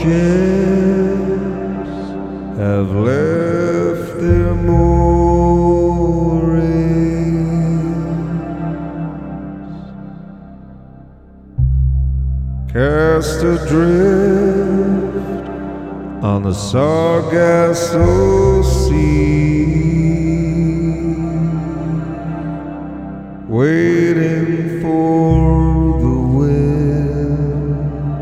ships have left their moorings, cast adrift on the Sargasso Sea, waiting for the wind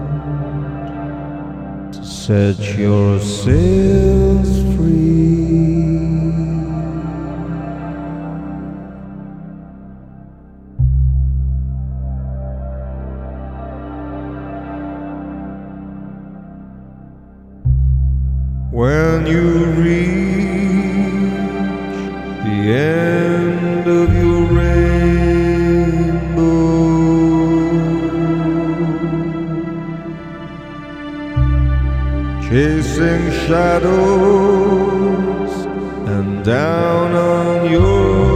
to set your sails free. When you reach the end of your rainbow, chasing shadows and down on your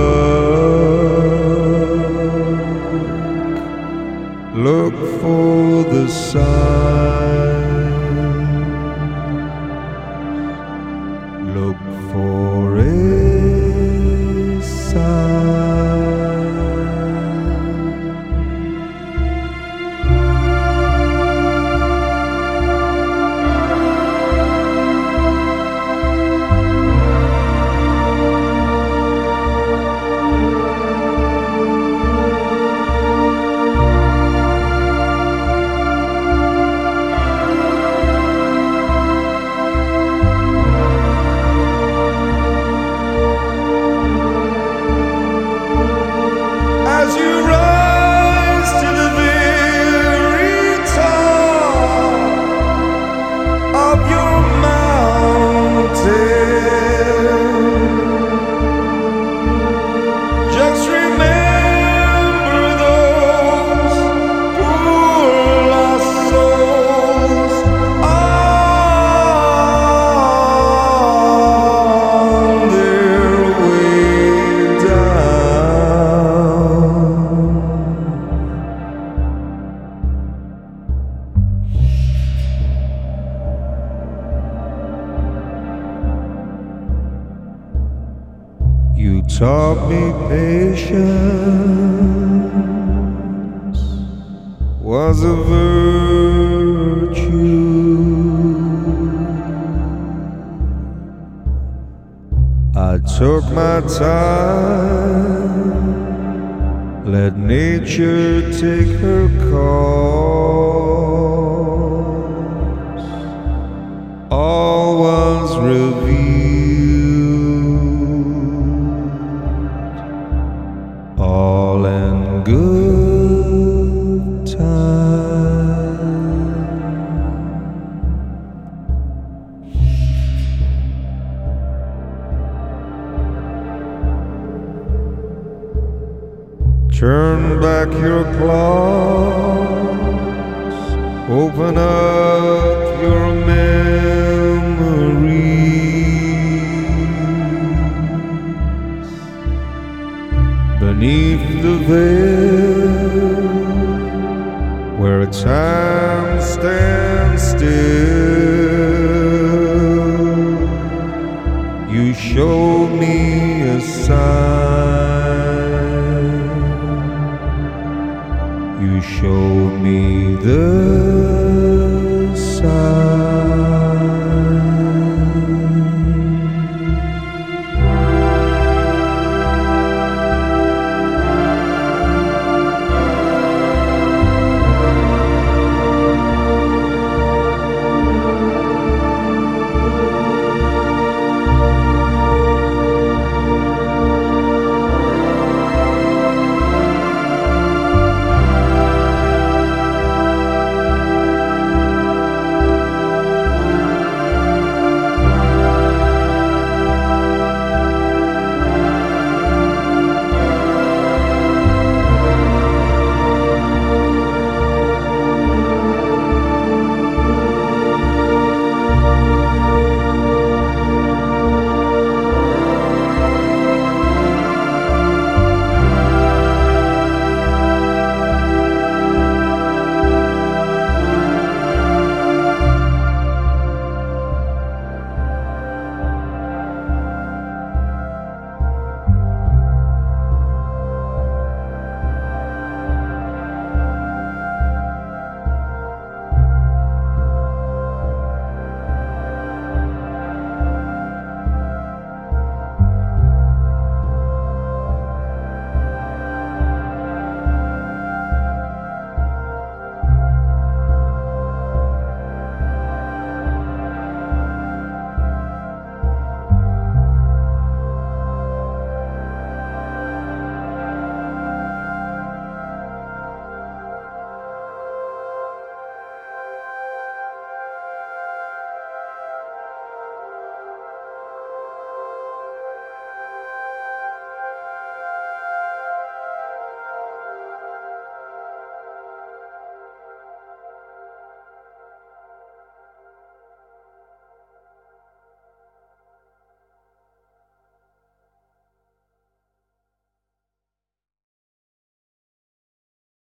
luck, look for the sign. Look for a sign. As you rise to the very top of your mountain, just remember those poor lost souls on their way down. You taught me patience was a virtue. I took my time, let nature take her course. All was revealed, all in good time. Turn back your claws, open up